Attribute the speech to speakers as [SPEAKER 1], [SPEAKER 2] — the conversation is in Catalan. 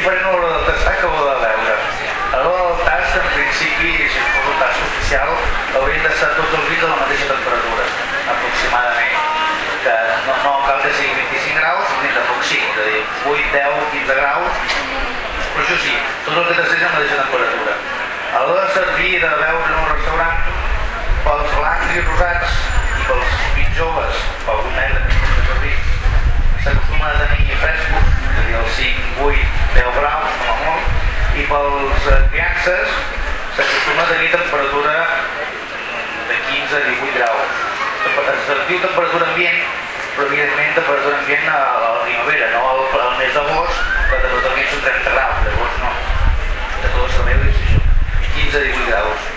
[SPEAKER 1] diferent a l'hora de tastar que a l'hora de beure. A l'hora del tast, en principi, si fos un tast oficial, haurien d'estar tots els vins a la mateixa temperatura, aproximadament. Que no cal que sigui 25 graus, ni tampoc sí, és a dir, 8, 10, 15 graus, però això sí, tot el que tastés a la mateixa temperatura. A l'hora de servir, de beure en un restaurant, pels blancs i rosats i pels vins joves, pel negre que de servir, s'acostuma a tenir frescos, és a dir, els 5, 8, 10 graus, com a molt, i pels criances s'acostuma a tenir temperatura de 15 a 18 graus. Es diu temperatura ambient, però evidentment temperatura ambient a la primavera, no al mes d'agost, que la temperatura ambient són 30 graus, llavors no. De tots sabeu, és això, 15 a 18 graus.